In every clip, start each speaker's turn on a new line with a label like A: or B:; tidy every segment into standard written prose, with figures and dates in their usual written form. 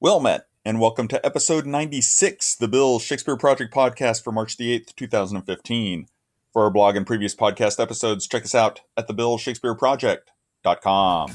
A: Well met, and welcome to episode 96, the Bill Shakespeare Project podcast for March the 8th, 2015. For our blog and previous podcast episodes, check us out at thebillshakespeareproject.com.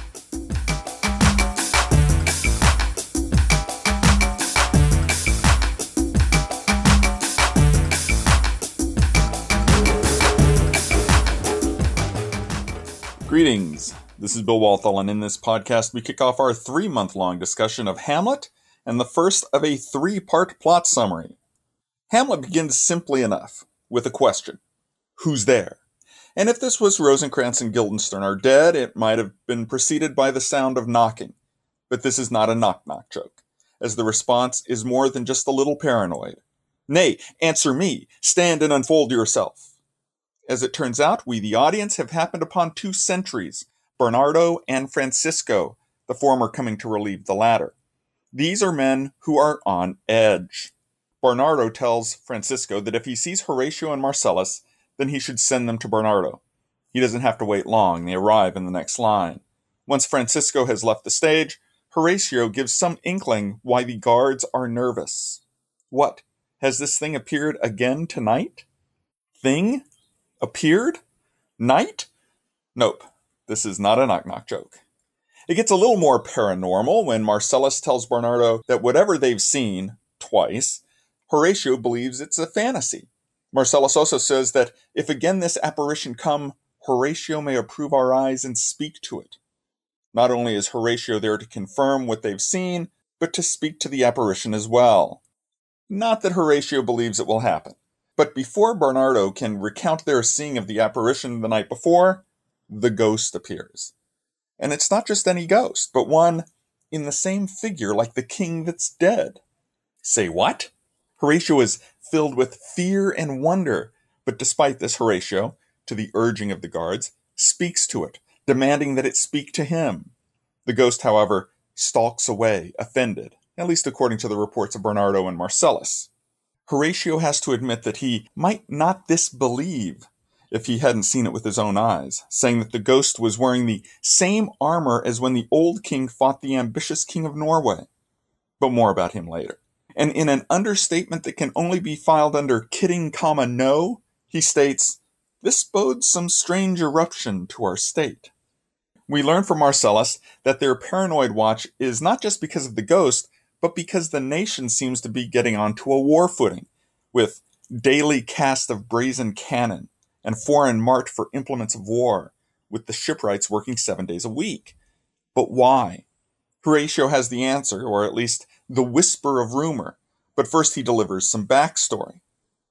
A: Greetings. This is Bill Walthall, and in this podcast we kick off our 3-month-long discussion of Hamlet and the first of a 3-part plot summary. Hamlet begins simply enough, with a question. Who's there? And if this was Rosencrantz and Guildenstern are dead, it might have been preceded by the sound of knocking. But this is not a knock-knock joke, as the response is more than just a little paranoid. Nay, answer me, stand and unfold yourself. As it turns out, we the audience have happened upon 2 sentries, Bernardo and Francisco, the former coming to relieve the latter. These are men who are on edge. Bernardo tells Francisco that if he sees Horatio and Marcellus, then he should send them to Bernardo. He doesn't have to wait long, they arrive in the next line. Once Francisco has left the stage, Horatio gives some inkling why the guards are nervous. What? Has this thing appeared again tonight? Thing? Appeared? Night? Nope. This is not a knock-knock joke. It gets a little more paranormal when Marcellus tells Bernardo that whatever they've seen, twice, Horatio believes it's a fantasy. Marcellus also says that if again this apparition come, Horatio may approve our eyes and speak to it. Not only is Horatio there to confirm what they've seen, but to speak to the apparition as well. Not that Horatio believes it will happen. But before Bernardo can recount their seeing of the apparition the night before, the ghost appears. And it's not just any ghost, but one in the same figure like the king that's dead. Say what? Horatio is filled with fear and wonder, but despite this, Horatio, to the urging of the guards, speaks to it, demanding that it speak to him. The ghost, however, stalks away, offended, at least according to the reports of Bernardo and Marcellus. Horatio has to admit that he might not disbelieve if he hadn't seen it with his own eyes, saying that the ghost was wearing the same armor as when the old king fought the ambitious king of Norway. But more about him later. And in an understatement that can only be filed under kidding, no, he states, "This bodes some strange eruption to our state." We learn from Marcellus that their paranoid watch is not just because of the ghost, but because the nation seems to be getting onto a war footing, with daily cast of brazen cannon, and foreign mart for implements of war, with the shipwrights working 7 days a week. But why? Horatio has the answer, or at least the whisper of rumor, but first he delivers some backstory.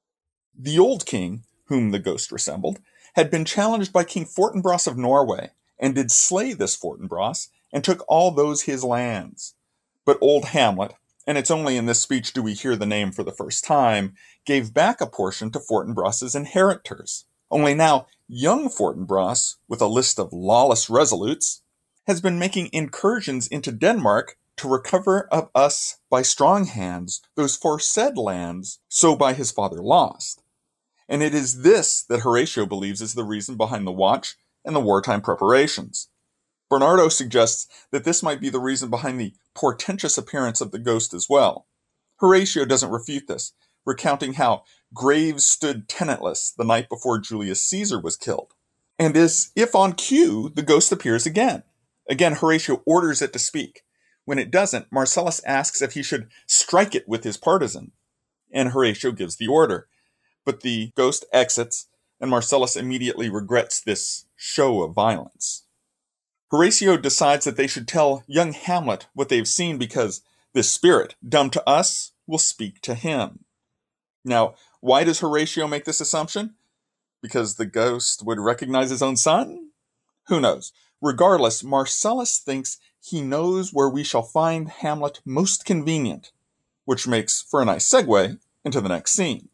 A: The old king, whom the ghost resembled, had been challenged by King Fortinbras of Norway, and did slay this Fortinbras, and took all those his lands. But old Hamlet, and it's only in this speech do we hear the name for the first time, gave back a portion to Fortinbras's inheritors. Only now, young Fortinbras, with a list of lawless resolutes, has been making incursions into Denmark to recover of us by strong hands those foresaid lands so by his father lost. And it is this that Horatio believes is the reason behind the watch and the wartime preparations. Bernardo suggests that this might be the reason behind the portentous appearance of the ghost as well. Horatio doesn't refute this, recounting how graves stood tenantless the night before Julius Caesar was killed. And as if on cue, the ghost appears again. Again, Horatio orders it to speak. When it doesn't, Marcellus asks if he should strike it with his partisan. And Horatio gives the order. But the ghost exits, and Marcellus immediately regrets this show of violence. Horatio decides that they should tell young Hamlet what they've seen because this spirit, dumb to us, will speak to him. Now, why does Horatio make this assumption? Because the ghost would recognize his own son? Who knows? Regardless, Marcellus thinks he knows where we shall find Hamlet most convenient, which makes for a nice segue into the next scene.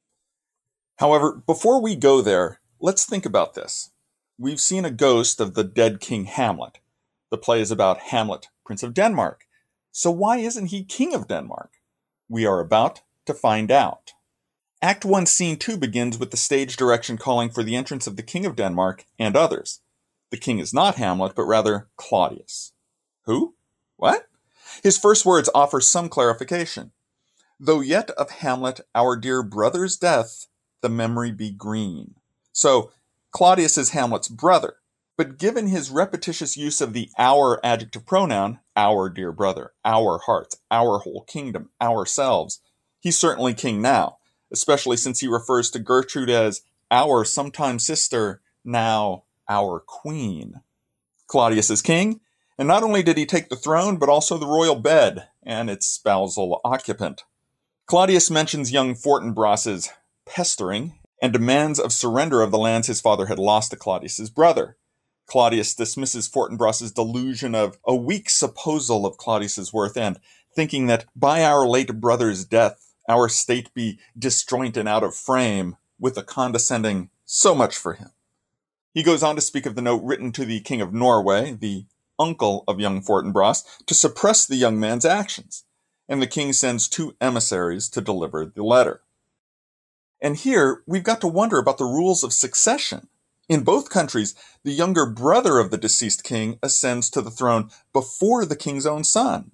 A: However, before we go there, let's think about this. We've seen a ghost of the dead King Hamlet. The play is about Hamlet, Prince of Denmark. So why isn't he King of Denmark? We are about to find out. Act 1, Scene 2 begins with the stage direction calling for the entrance of the King of Denmark and others. The king is not Hamlet, but rather Claudius. Who? What? His first words offer some clarification. Though yet of Hamlet, our dear brother's death, the memory be green. So, Claudius is Hamlet's brother, but given his repetitious use of the our adjective pronoun, our dear brother, our hearts, our whole kingdom, ourselves, he's certainly king now, especially since he refers to Gertrude as our sometime sister, now our queen. Claudius is king, and not only did he take the throne, but also the royal bed and its spousal occupant. Claudius mentions young Fortinbras's pestering and demands of surrender of the lands his father had lost to Claudius's brother. Claudius dismisses Fortinbras's delusion of a weak supposal of Claudius's worth and thinking that by our late brother's death our state be disjoint and out of frame, with a condescending so much for him. He goes on to speak of the note written to the King of Norway, the uncle of young Fortinbras, to suppress the young man's actions, and the king sends 2 emissaries to deliver the letter. And here, we've got to wonder about the rules of succession. In both countries, the younger brother of the deceased king ascends to the throne before the king's own son.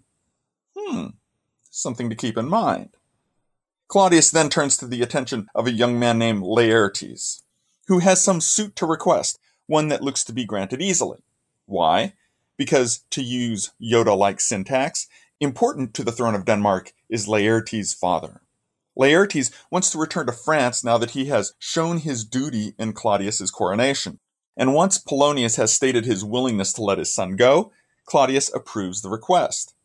A: Something to keep in mind. Claudius then turns to the attention of a young man named Laertes, who has some suit to request, one that looks to be granted easily. Why? Because, to use Yoda-like syntax, important to the throne of Denmark is Laertes' father. Laertes wants to return to France now that he has shown his duty in Claudius's coronation. And once Polonius has stated his willingness to let his son go, Claudius approves the request.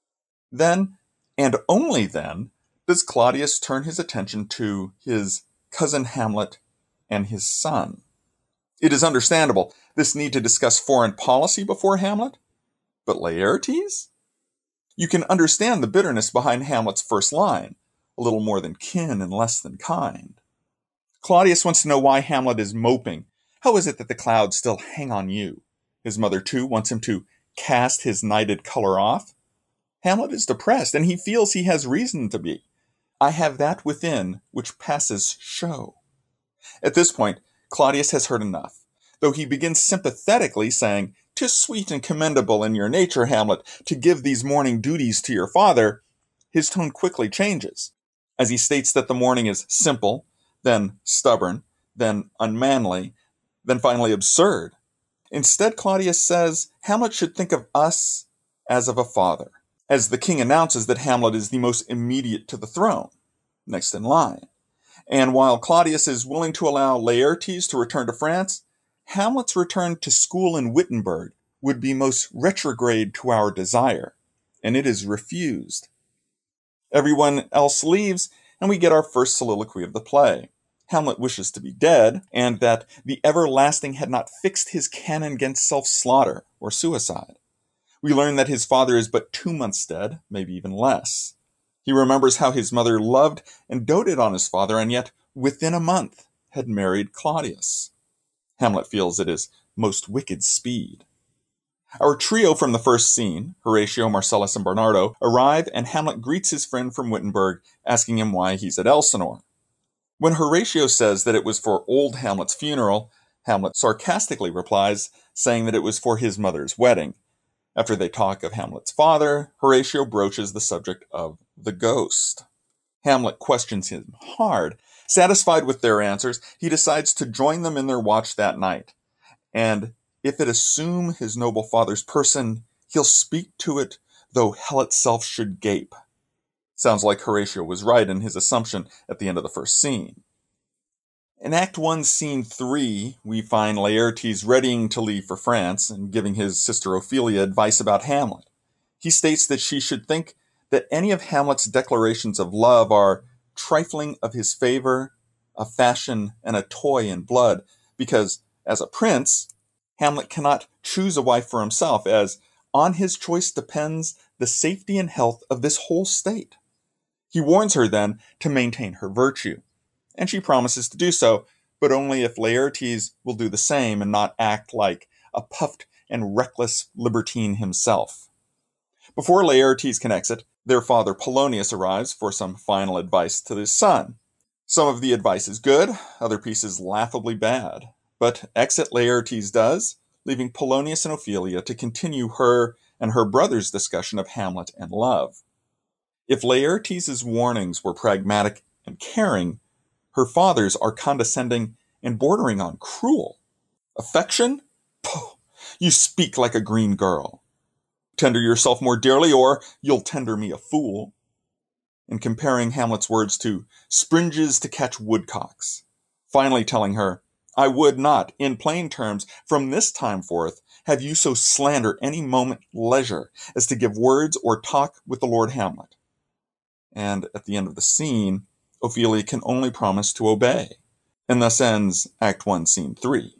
A: Then, and only then, does Claudius turn his attention to his cousin Hamlet and his son. It is understandable this need to discuss foreign policy before Hamlet, but Laertes? You can understand the bitterness behind Hamlet's first line, a little more than kin and less than kind. Claudius wants to know why Hamlet is moping. How is it that the clouds still hang on you? His mother, too, wants him to cast his knighted color off. Hamlet is depressed, and he feels he has reason to be. I have that within which passes show. At this point, Claudius has heard enough. Though he begins sympathetically saying, "'Tis sweet and commendable in your nature, Hamlet, to give these morning duties to your father," his tone quickly changes, as he states that the morning is simple, then stubborn, then unmanly, then finally absurd. Instead, Claudius says, Hamlet should think of us as of a father, as the king announces that Hamlet is the most immediate to the throne, next in line. And while Claudius is willing to allow Laertes to return to France, Hamlet's return to school in Wittenberg would be most retrograde to our desire, and it is refused. Everyone else leaves, and we get our first soliloquy of the play. Hamlet wishes to be dead, and that the everlasting had not fixed his canon against self-slaughter or suicide. We learn that his father is but 2 months dead, maybe even less. He remembers how his mother loved and doted on his father, and yet, within a month, had married Claudius. Hamlet feels it is most wicked speed. Our trio from the first scene, Horatio, Marcellus, and Bernardo, arrive, and Hamlet greets his friend from Wittenberg, asking him why he's at Elsinore. When Horatio says that it was for old Hamlet's funeral, Hamlet sarcastically replies, saying that it was for his mother's wedding. After they talk of Hamlet's father, Horatio broaches the subject of the ghost. Hamlet questions him hard. Satisfied with their answers, he decides to join them in their watch that night. And if it assume his noble father's person, he'll speak to it, though hell itself should gape. Sounds like Horatio was right in his assumption at the end of the first scene. In Act 1, Scene 3, we find Laertes readying to leave for France and giving his sister Ophelia advice about Hamlet. He states that she should think that any of Hamlet's declarations of love are trifling of his favor, a fashion, and a toy in blood, because, as a prince, Hamlet cannot choose a wife for himself, as on his choice depends the safety and health of this whole state. He warns her then to maintain her virtue, and she promises to do so, but only if Laertes will do the same and not act like a puffed and reckless libertine himself. Before Laertes can exit, their father Polonius arrives for some final advice to his son. Some of the advice is good, other pieces laughably bad, but exit Laertes does, leaving Polonius and Ophelia to continue her and her brother's discussion of Hamlet and love. If Laertes' warnings were pragmatic and caring, her father's are condescending and bordering on cruel. Affection? Pooh, you speak like a green girl. Tender yourself more dearly, or you'll tender me a fool. And comparing Hamlet's words to springes to catch woodcocks. Finally telling her, I would not, in plain terms, from this time forth, have you so slander any moment leisure as to give words or talk with the Lord Hamlet. And at the end of the scene, Ophelia can only promise to obey. And thus ends Act 1, Scene 3.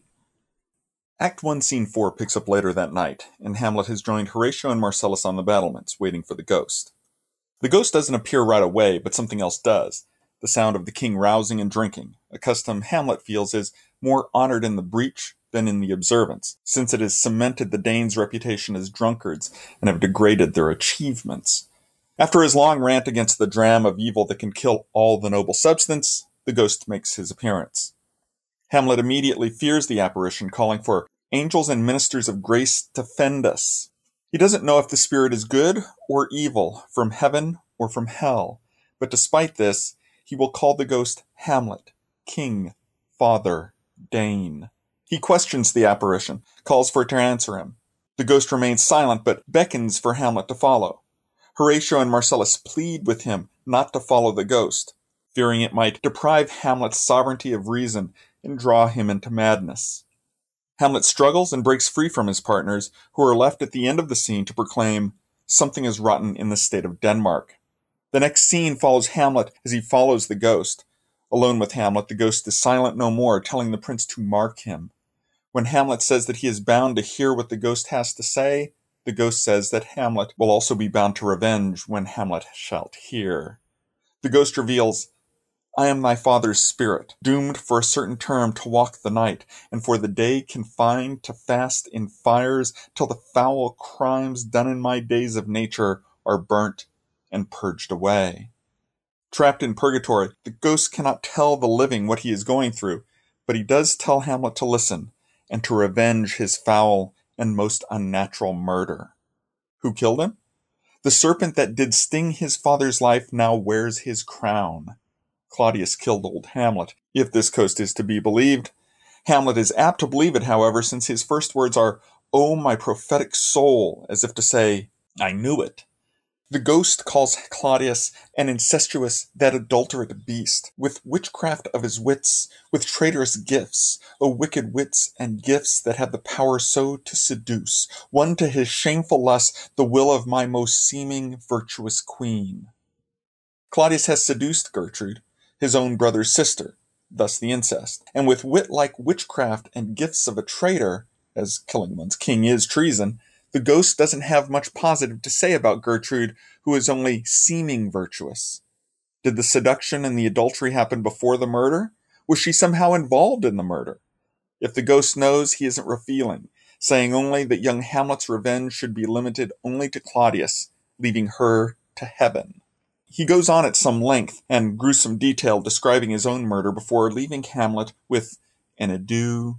A: Act 1, Scene 4 picks up later that night, and Hamlet has joined Horatio and Marcellus on the battlements, waiting for the ghost. The ghost doesn't appear right away, but something else does. The sound of the king rousing and drinking, a custom Hamlet feels is more honored in the breach than in the observance, since it has cemented the Danes' reputation as drunkards and have degraded their achievements. After his long rant against the dram of evil that can kill all the noble substance, the ghost makes his appearance. Hamlet immediately fears the apparition, calling for angels and ministers of grace to fend us. He doesn't know if the spirit is good or evil, from heaven or from hell, but despite this, he will call the ghost Hamlet, king, father, Dane. He questions the apparition, calls for it to answer him. The ghost remains silent, but beckons for Hamlet to follow. Horatio and Marcellus plead with him not to follow the ghost, fearing it might deprive Hamlet's sovereignty of reason and draw him into madness. Hamlet struggles and breaks free from his partners, who are left at the end of the scene to proclaim, something is rotten in the state of Denmark. The next scene follows Hamlet as he follows the ghost. Alone with Hamlet, the ghost is silent no more, telling the prince to mark him. When Hamlet says that he is bound to hear what the ghost has to say, the ghost says that Hamlet will also be bound to revenge when Hamlet shalt hear. The ghost reveals, I am thy father's spirit, doomed for a certain term to walk the night, and for the day confined to fast in fires till the foul crimes done in my days of nature are burnt and purged away. Trapped in purgatory, the ghost cannot tell the living what he is going through, but he does tell Hamlet to listen and to revenge his foul and most unnatural murder. Who killed him? The serpent that did sting his father's life now wears his crown. Claudius killed old Hamlet, if this ghost is to be believed. Hamlet is apt to believe it, however, since his first words are, "Oh, my prophetic soul," as if to say, I knew it. The ghost calls Claudius an incestuous, that adulterate beast, with witchcraft of his wits, with traitorous gifts, O wicked wits and gifts that have the power so to seduce, one to his shameful lust, the will of my most seeming virtuous queen. Claudius has seduced Gertrude, his own brother's sister, thus the incest, and with wit like witchcraft and gifts of a traitor, as killing one's king is treason, the ghost doesn't have much positive to say about Gertrude, who is only seeming virtuous. Did the seduction and the adultery happen before the murder? Was she somehow involved in the murder? If the ghost knows, he isn't revealing, saying only that young Hamlet's revenge should be limited only to Claudius, leaving her to heaven. He goes on at some length and gruesome detail describing his own murder before leaving Hamlet with an adieu,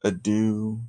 A: adieu,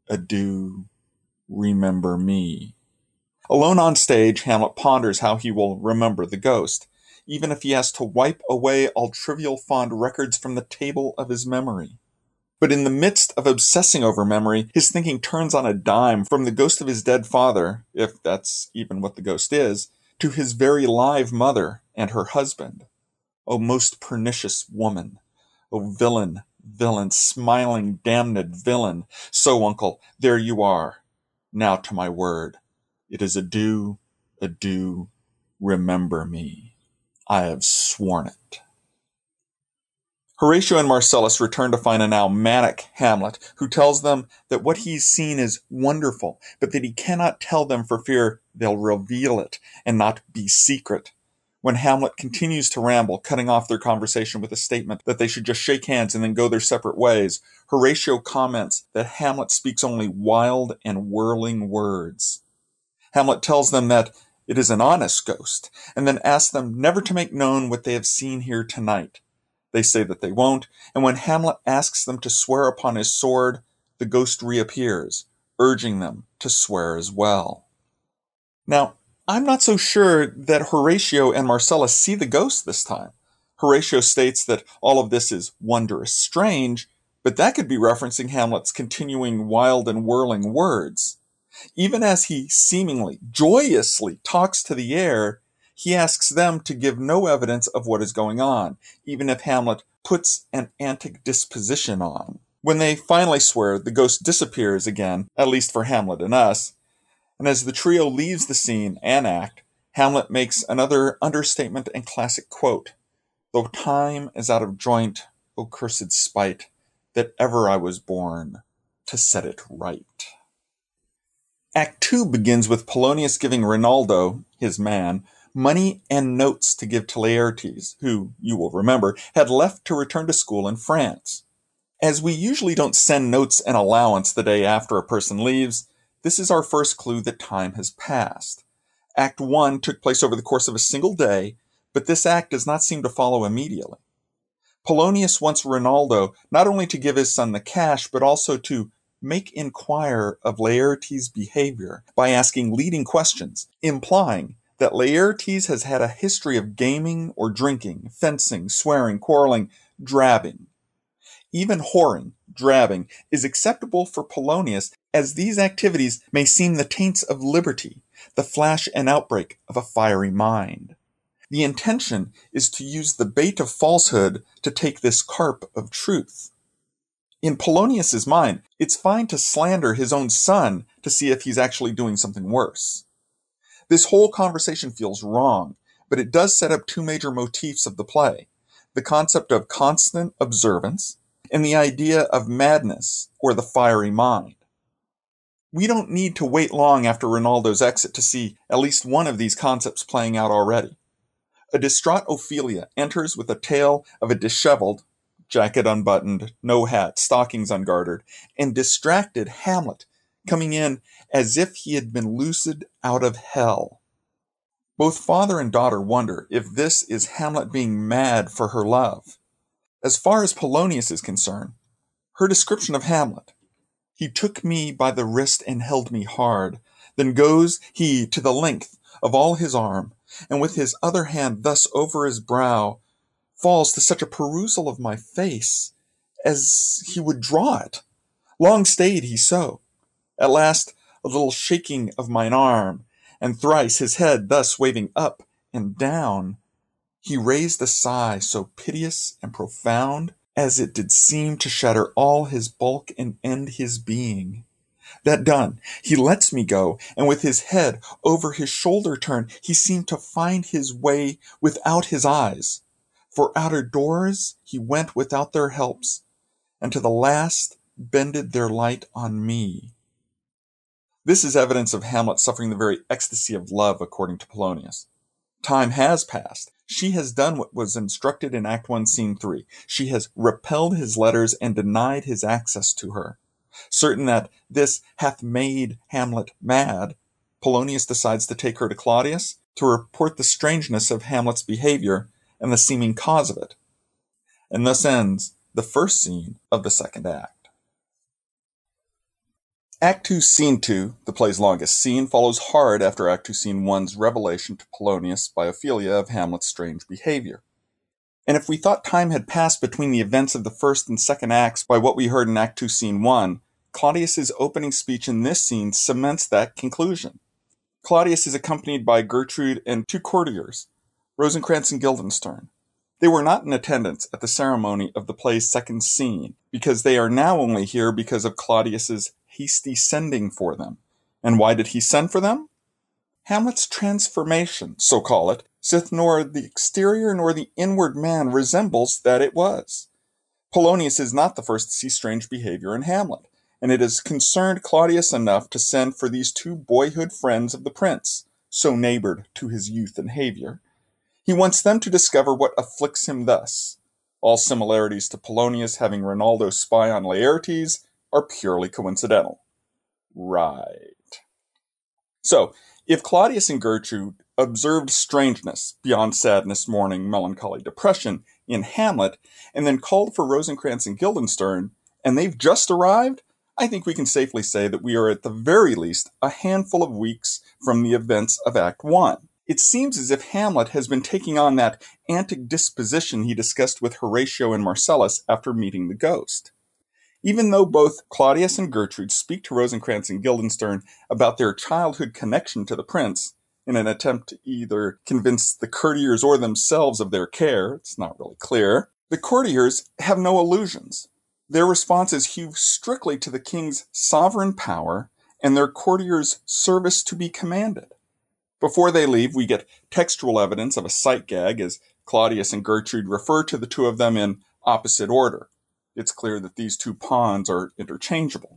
A: adieu, remember me. Alone on stage, Hamlet ponders how he will remember the ghost, even if he has to wipe away all trivial fond records from the table of his memory. But in the midst of obsessing over memory, his thinking turns on a dime from the ghost of his dead father, if that's even what the ghost is, to his very live mother and her husband. O most pernicious woman! O villain, villain, smiling, damned villain! So, uncle, there you are. Now to my word. It is adieu, adieu, remember me. I have sworn it. Horatio and Marcellus return to find a now manic Hamlet, who tells them that what he's seen is wonderful, but that he cannot tell them for fear they'll reveal it and not be secret. When Hamlet continues to ramble, cutting off their conversation with a statement that they should just shake hands and then go their separate ways, Horatio comments that Hamlet speaks only wild and whirling words. Hamlet tells them that it is an honest ghost, and then asks them never to make known what they have seen here tonight. They say that they won't, and when Hamlet asks them to swear upon his sword, the ghost reappears, urging them to swear as well. Now, I'm not so sure that Horatio and Marcella see the ghost this time. Horatio states that all of this is wondrous strange, but that could be referencing Hamlet's continuing wild and whirling words. Even as he seemingly, joyously talks to the air, he asks them to give no evidence of what is going on, even if Hamlet puts an antic disposition on. When they finally swear, the ghost disappears again, at least for Hamlet and us, and as the trio leaves the scene and act, Hamlet makes another understatement and classic quote, "Though time is out of joint, O cursed spite, that ever I was born to set it right." Act 2 begins with Polonius giving Rinaldo, his man, money and notes to give to Laertes, who, you will remember, had left to return to school in France. As we usually don't send notes and allowance the day after a person leaves, this is our first clue that time has passed. Act 1 took place over the course of a single day, but this act does not seem to follow immediately. Polonius wants Rinaldo not only to give his son the cash, but also to make inquire of Laertes' behavior by asking leading questions, implying that Laertes has had a history of gaming or drinking, fencing, swearing, quarreling, drabbing. Even whoring, drabbing, is acceptable for Polonius, as these activities may seem the taints of liberty, the flash and outbreak of a fiery mind. The intention is to use the bait of falsehood to take this carp of truth. In Polonius's mind, it's fine to slander his own son to see if he's actually doing something worse. This whole conversation feels wrong, but it does set up two major motifs of the play: the concept of constant observance and the idea of madness or the fiery mind. We don't need to wait long after Rinaldo's exit to see at least one of these concepts playing out already. A distraught Ophelia enters with a tale of a disheveled, jacket unbuttoned, no hat, stockings ungartered, and distracted Hamlet coming in as if he had been loosed out of hell. Both father and daughter wonder if this is Hamlet being mad for her love. As far as Polonius is concerned, her description of Hamlet, "He took me by the wrist and held me hard, then goes he to the length of all his arm, and with his other hand thus over his brow, falls to such a perusal of my face, as he would draw it. Long stayed he so. At last a little shaking of mine arm, and thrice his head thus waving up and down, he raised a sigh so piteous and profound, as it did seem to shatter all his bulk and end his being. That done, he lets me go, and with his head over his shoulder turned, he seemed to find his way without his eyes. For outer doors he went without their helps, and to the last bended their light on me." This is evidence of Hamlet suffering the very ecstasy of love, according to Polonius. Time has passed. She has done what was instructed in Act 1, Scene 3. She has repelled his letters and denied his access to her. Certain that this hath made Hamlet mad, Polonius decides to take her to Claudius to report the strangeness of Hamlet's behavior and the seeming cause of it. And thus ends the first scene of the second act. Act 2, Scene 2, the play's longest scene, follows hard after Act 2, Scene 1's revelation to Polonius by Ophelia of Hamlet's strange behavior. And if we thought time had passed between the events of the first and second acts by what we heard in Act 2, Scene 1, Claudius's opening speech in this scene cements that conclusion. Claudius is accompanied by Gertrude and two courtiers, Rosencrantz and Guildenstern. They were not in attendance at the ceremony of the play's second scene, because they are now only here because of Claudius's hasty sending for them. And why did he send for them? Hamlet's transformation, so call it, saith nor the exterior nor the inward man resembles that it was. Polonius is not the first to see strange behavior in Hamlet, and it has concerned Claudius enough to send for these two boyhood friends of the prince, so neighbored to his youth and behavior. He wants them to discover what afflicts him thus. All similarities to Polonius having Rinaldo spy on Laertes are purely coincidental. Right. So, if Claudius and Gertrude observed strangeness beyond sadness, mourning, melancholy, depression in Hamlet, and then called for Rosencrantz and Guildenstern, and they've just arrived, I think we can safely say that we are at the very least a handful of weeks from the events of Act 1. It seems as if Hamlet has been taking on that antic disposition he discussed with Horatio and Marcellus after meeting the ghost. Even though both Claudius and Gertrude speak to Rosencrantz and Guildenstern about their childhood connection to the prince, in an attempt to either convince the courtiers or themselves of their care, it's not really clear, the courtiers have no illusions. Their responses hew strictly to the king's sovereign power and their courtiers' service to be commanded. Before they leave, we get textual evidence of a sight gag as Claudius and Gertrude refer to the two of them in opposite order. It's clear that these two pawns are interchangeable.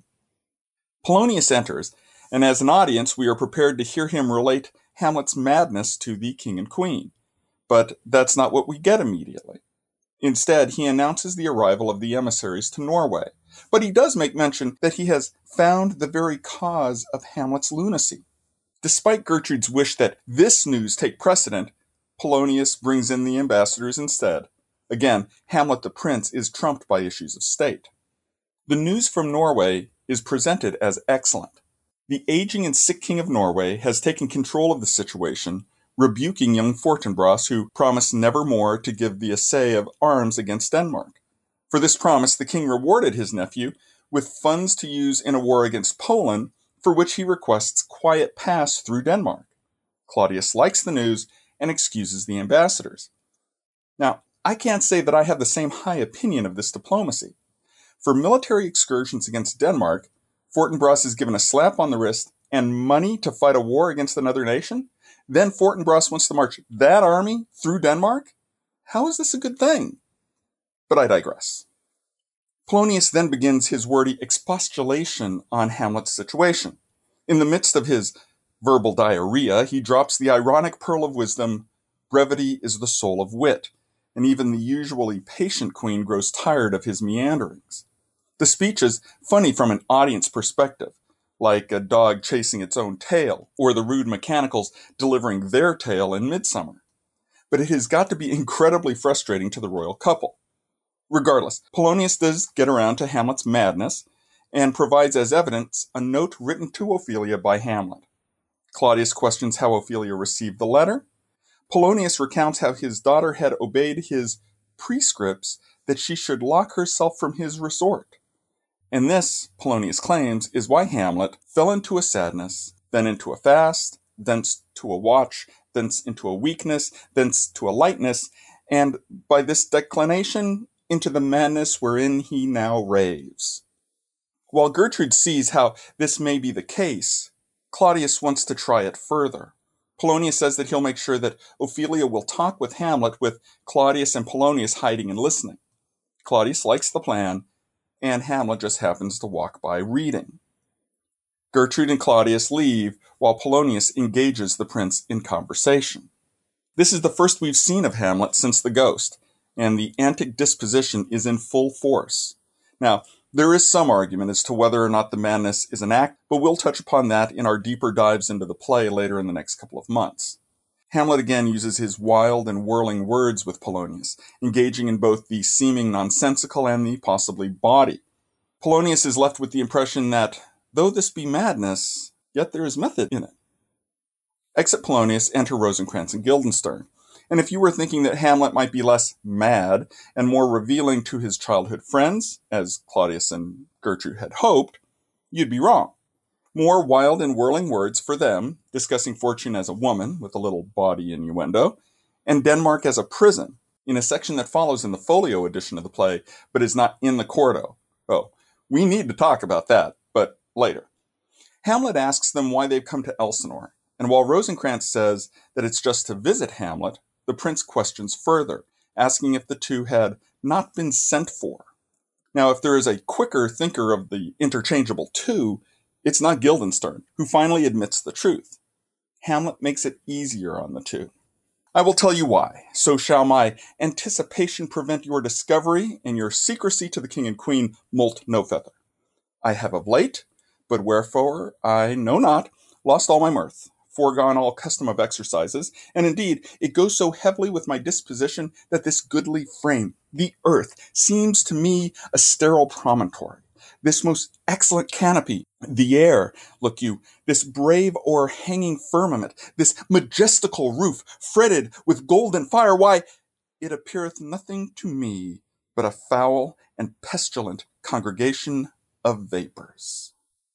A: Polonius enters, and as an audience, we are prepared to hear him relate Hamlet's madness to the king and queen. But that's not what we get immediately. Instead, he announces the arrival of the emissaries to Norway. But he does make mention that he has found the very cause of Hamlet's lunacy. Despite Gertrude's wish that this news take precedent, Polonius brings in the ambassadors instead. Again, Hamlet the Prince is trumped by issues of state. The news from Norway is presented as excellent. The aging and sick king of Norway has taken control of the situation, rebuking young Fortinbras, who promised never more to give the essay of arms against Denmark. For this promise, the king rewarded his nephew with funds to use in a war against Poland, for which he requests quiet pass through Denmark. Claudius likes the news and excuses the ambassadors. Now, I can't say that I have the same high opinion of this diplomacy. For military excursions against Denmark, Fortinbras is given a slap on the wrist and money to fight a war against another nation? Then Fortinbras wants to march that army through Denmark? How is this a good thing? But I digress. Polonius then begins his wordy expostulation on Hamlet's situation. In the midst of his verbal diarrhea, he drops the ironic pearl of wisdom, brevity is the soul of wit, and even the usually patient queen grows tired of his meanderings. The speech is funny from an audience perspective, like a dog chasing its own tail, or the rude mechanicals delivering their tale in Midsummer. But it has got to be incredibly frustrating to the royal couple. Regardless, Polonius does get around to Hamlet's madness, and provides as evidence a note written to Ophelia by Hamlet. Claudius questions how Ophelia received the letter. Polonius recounts how his daughter had obeyed his prescripts that she should lock herself from his resort. And this, Polonius claims, is why Hamlet fell into a sadness, then into a fast, thence to a watch, thence into a weakness, thence to a lightness, and by this declination into the madness wherein he now raves. While Gertrude sees how this may be the case, Claudius wants to try it further. Polonius says that he'll make sure that Ophelia will talk with Hamlet with Claudius and Polonius hiding and listening. Claudius likes the plan, and Hamlet just happens to walk by reading. Gertrude and Claudius leave while Polonius engages the prince in conversation. This is the first we've seen of Hamlet since the ghost, and the antic disposition is in full force. Now, there is some argument as to whether or not the madness is an act, but we'll touch upon that in our deeper dives into the play later in the next couple of months. Hamlet again uses his wild and whirling words with Polonius, engaging in both the seeming nonsensical and the possibly bawdy. Polonius is left with the impression that, though this be madness, yet there is method in it. Exit Polonius, enter Rosencrantz and Guildenstern. And if you were thinking that Hamlet might be less mad and more revealing to his childhood friends, as Claudius and Gertrude had hoped, you'd be wrong. More wild and whirling words for them, discussing fortune as a woman, with a little bawdy innuendo, and Denmark as a prison, in a section that follows in the folio edition of the play, but is not in the quarto. Oh, we need to talk about that, but later. Hamlet asks them why they've come to Elsinore, and while Rosencrantz says that it's just to visit Hamlet, the prince questions further, asking if the two had not been sent for. Now, if there is a quicker thinker of the interchangeable two, it's not Guildenstern, who finally admits the truth. Hamlet makes it easier on the two. I will tell you why. So shall my anticipation prevent your discovery, and your secrecy to the king and queen molt no feather. I have of late, but wherefore I know not, lost all my mirth, foregone all custom of exercises, and indeed it goes so heavily with my disposition that this goodly frame, the earth, seems to me a sterile promontory, this most excellent canopy, the air, look you, this brave o'erhanging firmament, this majestical roof, fretted with golden fire, why, it appeareth nothing to me but a foul and pestilent congregation of vapors.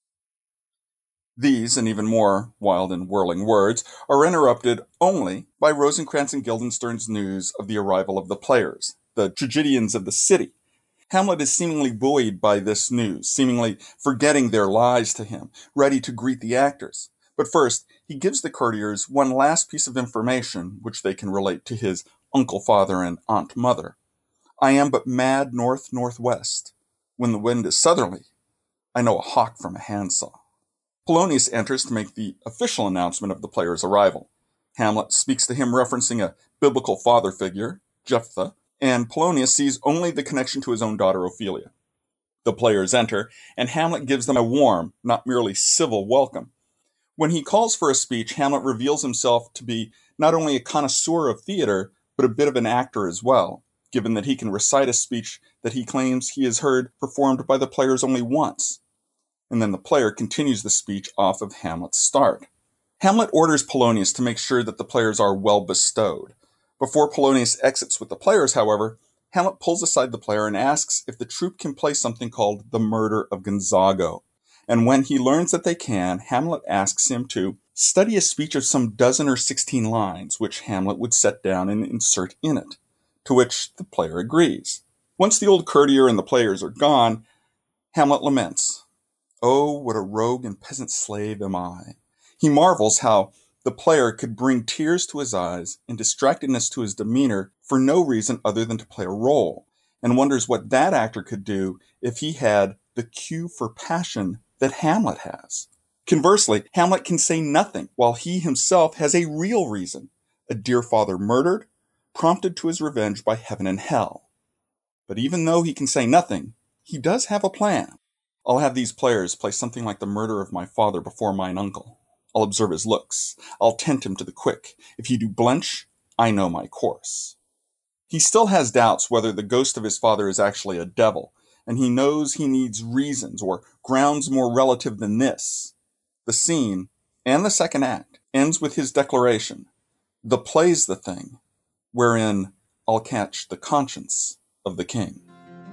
A: These, and even more wild and whirling words, are interrupted only by Rosencrantz and Guildenstern's news of the arrival of the players, the tragedians of the city. Hamlet is seemingly buoyed by this news, seemingly forgetting their lies to him, ready to greet the actors. But first, he gives the courtiers one last piece of information which they can relate to his uncle father and aunt mother. I am but mad north-northwest. When the wind is southerly, I know a hawk from a handsaw. Polonius enters to make the official announcement of the players' arrival. Hamlet speaks to him referencing a biblical father figure, Jephthah, and Polonius sees only the connection to his own daughter Ophelia. The players enter, and Hamlet gives them a warm, not merely civil welcome. When he calls for a speech, Hamlet reveals himself to be not only a connoisseur of theater, but a bit of an actor as well, given that he can recite a speech that he claims he has heard performed by the players only once. And then the player continues the speech off of Hamlet's start. Hamlet orders Polonius to make sure that the players are well bestowed. Before Polonius exits with the players, however, Hamlet pulls aside the player and asks if the troupe can play something called The Murder of Gonzago. And when he learns that they can, Hamlet asks him to study a speech of some 12 or 16 lines, which Hamlet would set down and insert in it, to which the player agrees. Once the old courtier and the players are gone, Hamlet laments, "Oh, what a rogue and peasant slave am I." He marvels how the player could bring tears to his eyes and distractedness to his demeanor for no reason other than to play a role, and wonders what that actor could do if he had the cue for passion that Hamlet has. Conversely, Hamlet can say nothing while he himself has a real reason, a dear father murdered, prompted to his revenge by heaven and hell. But even though he can say nothing, he does have a plan. I'll have these players play something like the murder of my father before mine uncle. I'll observe his looks. I'll tempt him to the quick. If he do blench, I know my course. He still has doubts whether the ghost of his father is actually a devil, and he knows he needs reasons or grounds more relative than this. The scene, and the second act, ends with his declaration, "The play's the thing, wherein I'll catch the conscience of the king."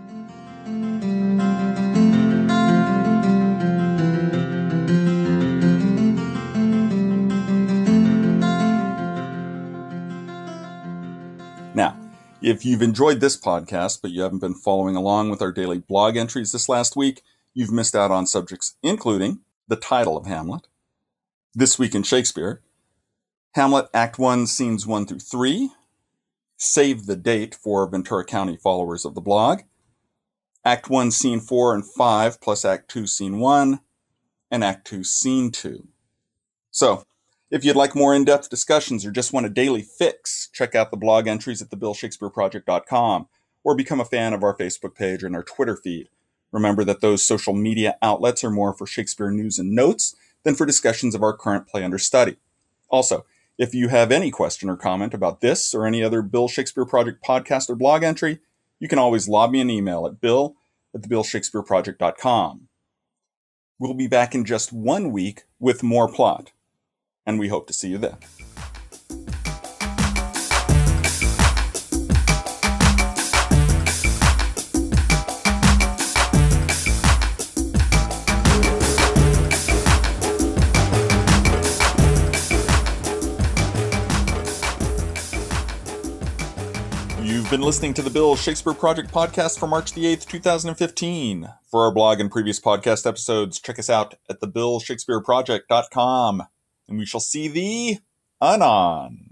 A: Now, if you've enjoyed this podcast, but you haven't been following along with our daily blog entries this last week, you've missed out on subjects including the title of Hamlet, This Week in Shakespeare, Hamlet Act 1, Scenes 1 through 3, Save the Date for Ventura County followers of the blog, Act 1, Scene 4 and 5 plus Act 2, Scene 1, and Act 2, Scene 2. So, if you'd like more in-depth discussions or just want a daily fix, check out the blog entries at thebillshakespeareproject.com or become a fan of our Facebook page and our Twitter feed. Remember that those social media outlets are more for Shakespeare news and notes than for discussions of our current play under study. Also, if you have any question or comment about this or any other Bill Shakespeare Project podcast or blog entry, you can always lob me an email at bill@thebillshakespeareproject.com. We'll be back in just 1 week with more plot, and we hope to see you then. You've been listening to the Bill Shakespeare Project podcast for March the 8th, 2015. For our blog and previous podcast episodes, check us out at thebillshakespeareproject.com. And we shall see thee anon.